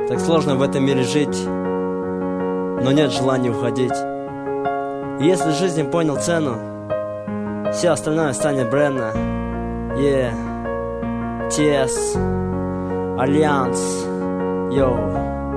Так сложно в этом мире жить, но нет желания уходить. И если в жизни понял цену, все остальное станет бренно. ТС, Альянс, йоу.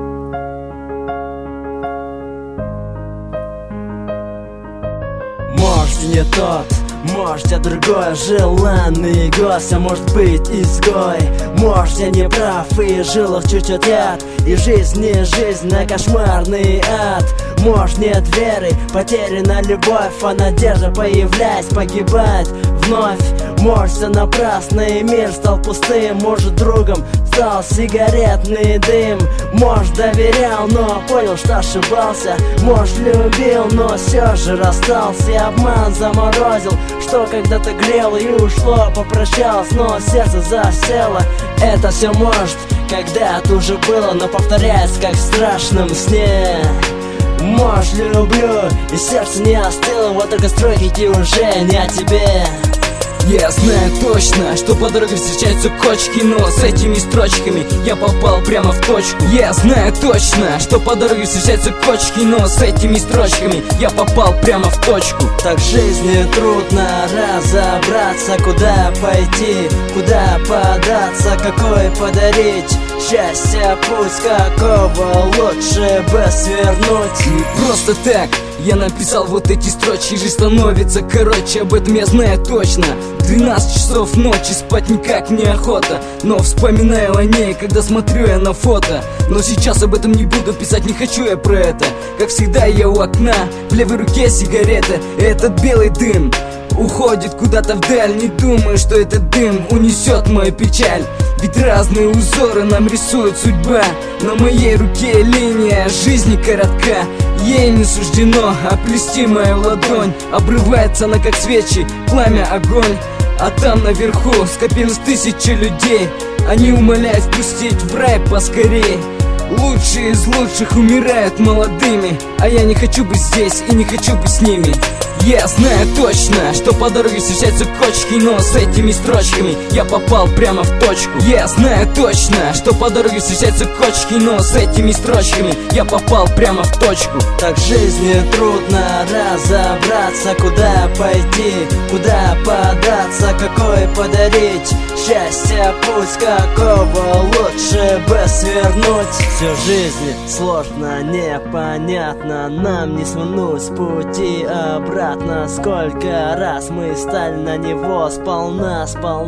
Может, не тот, может, я другой, желанный гость, а может быть изгой. Может, я не прав и жил их чуть-чуть яд, и жизнь не жизнь, а кошмарный ад. Может, нет веры, потеряна любовь, а надежда, появляясь, погибает вновь. Может, все напрасно, и мир стал пустым. Может, другом стал сигаретный дым. Может, доверял, но понял, что ошибался. Может, любил, но все же расстался. И обман заморозил, что когда-то грел, и ушло, попрощалось, но сердце засело. Это все может, когда-то уже было, но повторяется, как в страшном сне. Может, люблю, и сердце не остыло, вот только стройки уже не о тебе. Я знаю точно, что по дороге встречаются кочки, но с этими строчками я попал прямо в точку. Я знаю точно, что по дороге встречаются кочки, но с этими строчками я попал прямо в точку. Так в жизни трудно разобраться, куда пойти, куда податься, какой подарить счастье, путь какого лучше бы свернуть. Не просто так я написал вот эти строчки, жизнь становится короче, об этом я знаю точно. 12 часов ночи, спать никак неохота, но вспоминаю о ней, когда смотрю я на фото. Но сейчас об этом не буду писать, не хочу я про это. Как всегда я у окна, в левой руке сигарета, и этот белый дым уходит куда-то вдаль. Не думаю, что этот дым унесет мою печаль, ведь разные узоры нам рисует судьба. На моей руке линия жизни коротка, ей не суждено оплести мою ладонь. Обрывается она, как свечи, пламя, огонь. А там наверху скопилось тысячи людей, они умоляют впустить в рай поскорей. Лучшие из лучших умирают молодыми, а я не хочу быть здесь и не хочу быть с ними. Я знаю точно, что по дороге встречаются кочки, но с этими строчками я попал прямо в точку. Я знаю точно, что по дороге встречаются кочки, но с этими строчками я попал прямо в точку. Так в жизни трудно разобраться, куда пойти, куда податься, какой подарить счастье, путь какого лучше бы свернуть. Всю жизнь сложно, непонятно, нам не свернуть с пути обратно. Сколько раз мы стали на него сполна,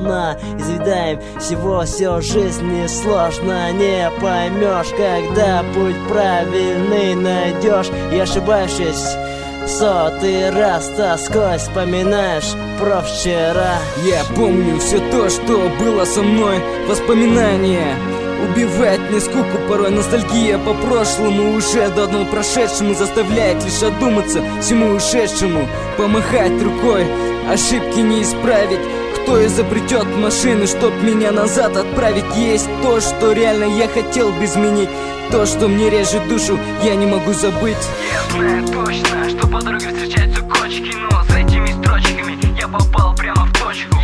изведаем всего жизни сложно. Не поймешь, когда путь правильный найдешь, и ошибаешься в 100-й раз, тоской вспоминаешь про вчера. Я помню все то, что было со мной, воспоминания убивает мне скуку, порой ностальгия по прошлому, уже давно прошедшему, заставляет лишь одуматься всему ушедшему. Помахать рукой, ошибки не исправить. Кто изобретет машины, чтоб меня назад отправить? Есть то, что реально я хотел бы изменить, то, что мне режет душу, я не могу забыть. Я знаю точно, что по дороге встречаются кочки, но с этими строчками я попал прямо в точку.